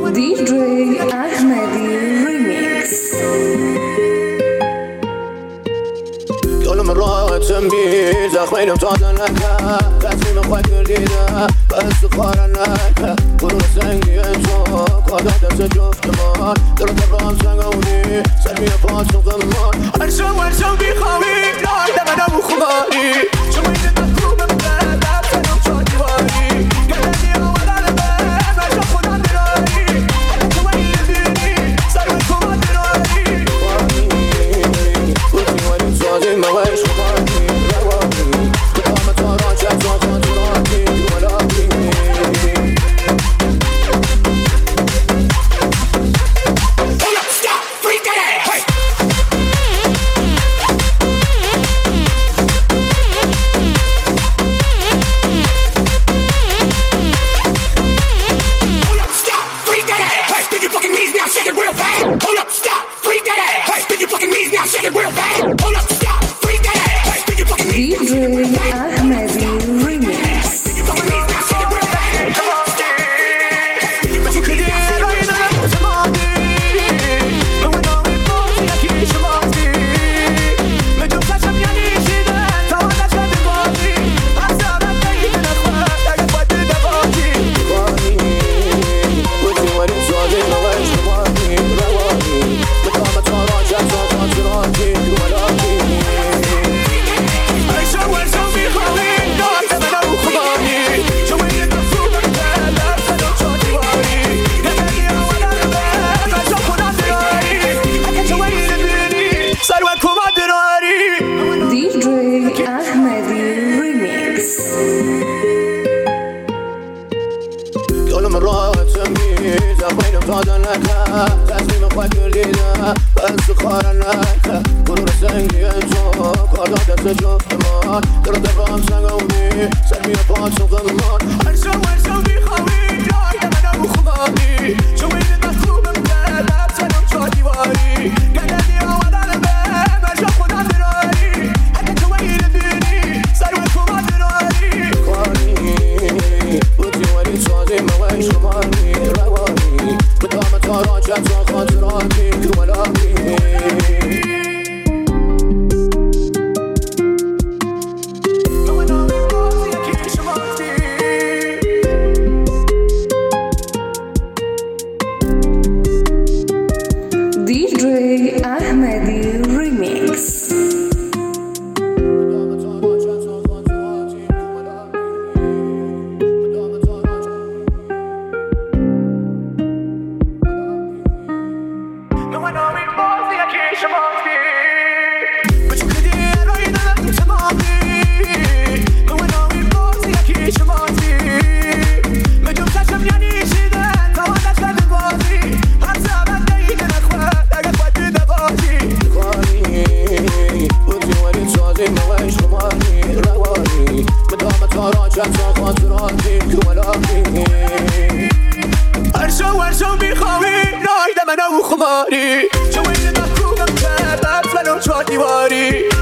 DJ احمدی ریمیکس. یالم راحتم بی زخمینم تازه نکرد، تصمیم خواهد کردیده بس خواهر نکرد. گروه سنگی تو کادا دست جفتمان درو تبرام سنگونی سرمی پاسم قمان. هر شو بیخواهی نای دمنم خوبانی شما این دستوبم درد سنم چاکیواری گردنی آمدن به مجا خودم دراری اگه تو این بینی سرمی کمان دراری بودی ولی سازی موش خوبانی روانی کدام تا را چند سا خاطراتی دولاتی. DJ احمدی ریمیکس. تصمیم خواهد کردیده بس خواهر نکرد. گروه سنگی تو کادا دست جفتمان درو تبرام سنگونی سرمی پاسم قمان. هر شو بیخواهی نای دمنم خوبانی شما این دستوبم درد سنم چاکیواری گردنی آمدن به مجا خودم دراری اگه تو این بینی سرمی کمان دراری بودی ولی سازی موش خوبانی روانی کدام تا را چند سا خاطراتی دولاتی. DJ احمدی ریمیکس. هر شو بیخواهی نای دمنم خوبانی شما این دستوبم درد سنم چاکیواری